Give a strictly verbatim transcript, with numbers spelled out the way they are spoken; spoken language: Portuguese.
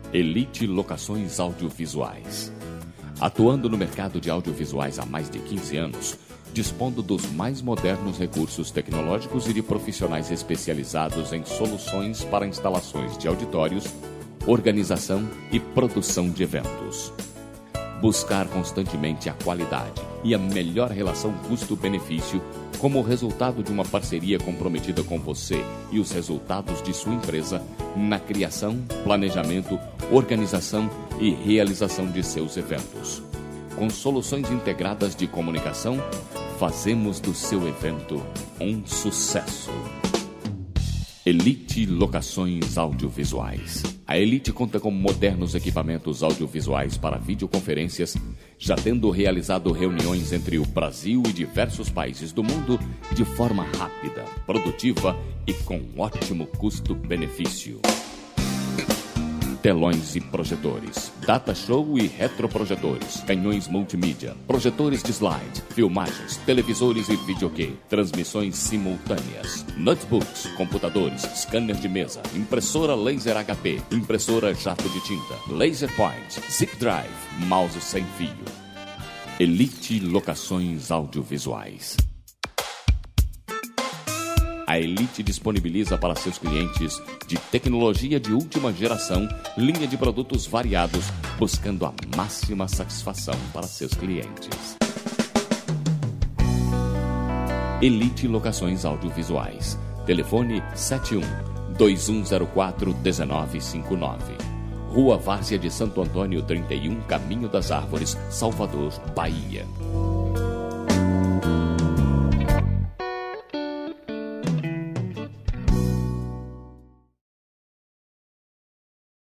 Elite Locações Audiovisuais. Atuando no mercado de audiovisuais há mais de quinze anos, dispondo dos mais modernos recursos tecnológicos e de profissionais especializados em soluções para instalações de auditórios, organização e produção de eventos. Buscar constantemente a qualidade e a melhor relação custo-benefício como resultado de uma parceria comprometida com você e os resultados de sua empresa na criação, planejamento, organização e realização de seus eventos. Com soluções integradas de comunicação, fazemos do seu evento um sucesso. Elite Locações Audiovisuais. A Elite conta com modernos equipamentos audiovisuais para videoconferências, já tendo realizado reuniões entre o Brasil e diversos países do mundo de forma rápida, produtiva e com ótimo custo-benefício. Telões e projetores, data show e retroprojetores, canhões multimídia, projetores de slide, filmagens, televisores e videokê, transmissões simultâneas, notebooks, computadores, scanner de mesa, impressora laser H P, impressora jato de tinta, laser point, zip drive, mouse sem fio. Elite Locações Audiovisuais. A Elite disponibiliza para seus clientes de tecnologia de última geração, linha de produtos variados, buscando a máxima satisfação para seus clientes. Elite Locações Audiovisuais. Telefone sete um, dois um zero quatro, um nove cinco nove. Rua Várzea de Santo Antônio trinta e um, Caminho das Árvores, Salvador, Bahia.